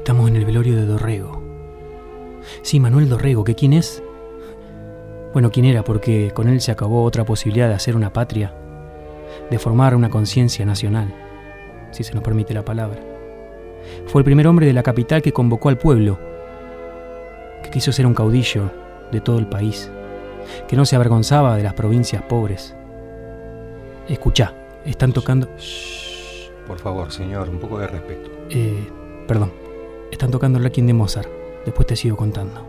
Estamos en el velorio de Dorrego. Sí, Manuel Dorrego, ¿que quién es? Bueno, quién era, porque con él se acabó otra posibilidad de hacer una patria, de formar una conciencia nacional, si se nos permite la palabra. Fue el primer hombre de la capital que convocó al pueblo, que quiso ser un caudillo de todo el país, que no se avergonzaba de las provincias pobres. Escuchá, están tocando... Shh, por favor, señor, un poco de respeto. Perdón, están tocando el Requiem de Mozart. Después te sigo contando.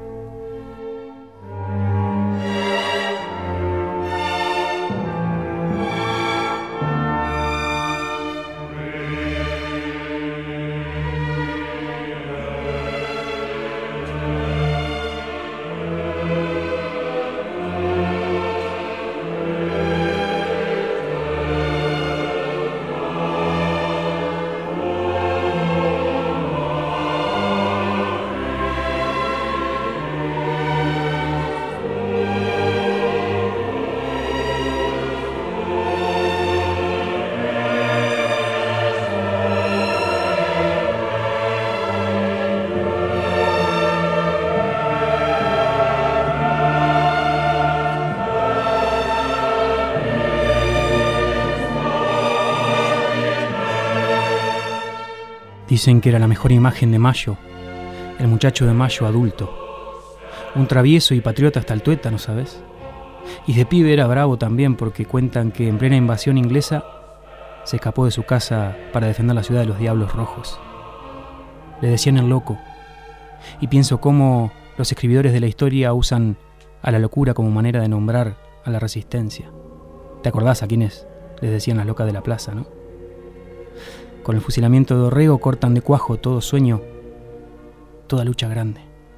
Dicen que era la mejor imagen de Mayo, el muchacho de Mayo adulto. Un travieso y patriota hasta el tuétano, ¿sabes? Y de pibe era bravo también, porque cuentan que en plena invasión inglesa se escapó de su casa para defender la ciudad de los Diablos Rojos. Le decían el loco. Y pienso cómo los escribidores de la historia usan a la locura como manera de nombrar a la resistencia. ¿Te acordás a quiénes les decían las locas de la plaza, no? Con el fusilamiento de Dorrego cortan de cuajo todo sueño, toda lucha grande.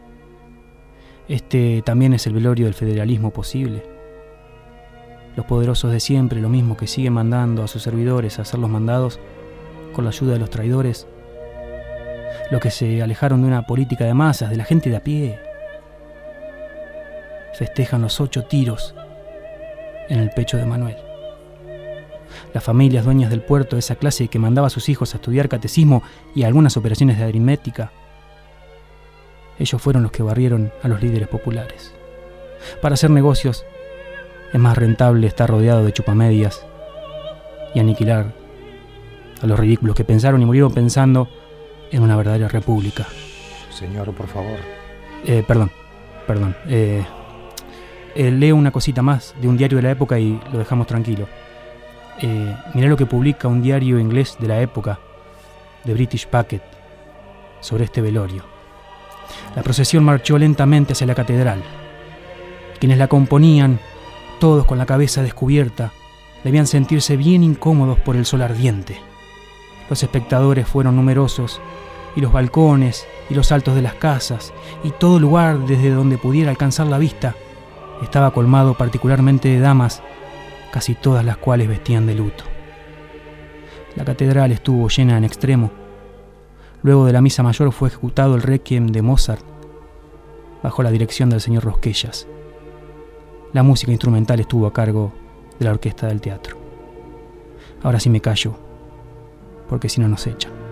Este también es el velorio del federalismo posible. Los poderosos de siempre, lo mismo que siguen mandando a sus servidores a hacer los mandados con la ayuda de los traidores. Los que se alejaron de una política de masas, de la gente de a pie. Festejan los 8 tiros en el pecho de Manuel. Las familias dueñas del puerto de esa clase que mandaba a sus hijos a estudiar catecismo y algunas operaciones de aritmética, ellos fueron los que barrieron a los líderes populares. Para hacer negocios es más rentable estar rodeado de chupamedias y aniquilar a los ridículos que pensaron y murieron pensando en una verdadera república. Señor, por favor. Perdón. Leo una cosita más de un diario de la época y lo dejamos tranquilo. Mirá lo que publica un diario inglés de la época, The British Packet, sobre este velorio. La procesión marchó lentamente hacia la catedral. Quienes la componían, todos con la cabeza descubierta, debían sentirse bien incómodos por el sol ardiente. Los espectadores fueron numerosos, y los balcones y los altos de las casas, y todo lugar desde donde pudiera alcanzar la vista, estaba colmado particularmente de damas, casi todas las cuales vestían de luto. La catedral estuvo llena en extremo. Luego de la misa mayor fue ejecutado el Requiem de Mozart, bajo la dirección del señor Rosquellas. La música instrumental estuvo a cargo de la orquesta del teatro. Ahora sí me callo, porque si no nos echan.